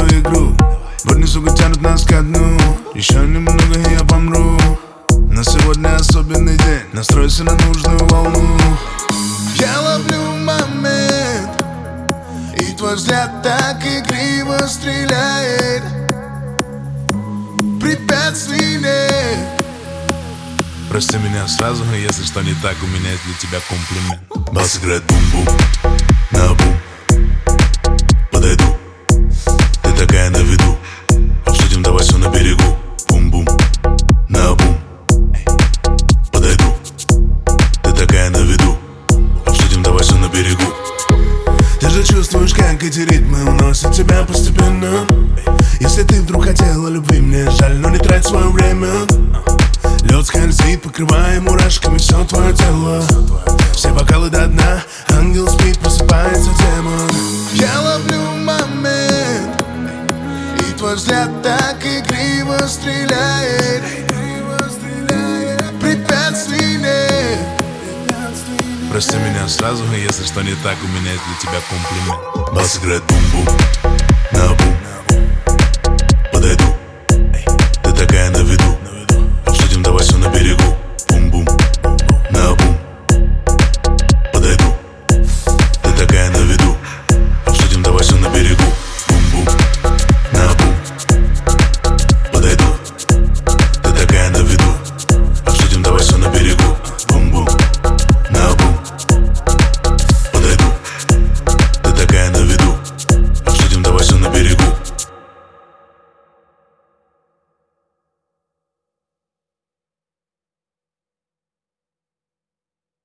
эту игру. Будни, сука, тянут нас ко дну. Еще немного и я помру. Но сегодня особенный день. Настройся на нужную волну. Я ловлю момент, и твой взгляд так игриво стреляет. Препятствий нет. Прости меня сразу, если что не так, у меня есть для тебя комплимент. Бас играет бум-бум, на бум. Подойду, ты такая на виду. Обсудим, давай все на берегу. Бум-бум, на бум. Подойду, ты такая на виду. Обсудим, давай все на берегу. Ты же чувствуешь, как эти ритмы уносят тебя постепенно. Если ты вдруг хотела любви, мне жаль, но не трать свое время. Лед скользит, покрывая мурашками все твое тело. Все бокалы до дна, ангел спит, просыпается демон. Я ловлю момент, и твой взгляд так игриво стреляет. Препятствий нет. Прости меня сразу, если что не так, у меня есть для тебя комплимент. Бас играет бум-бум.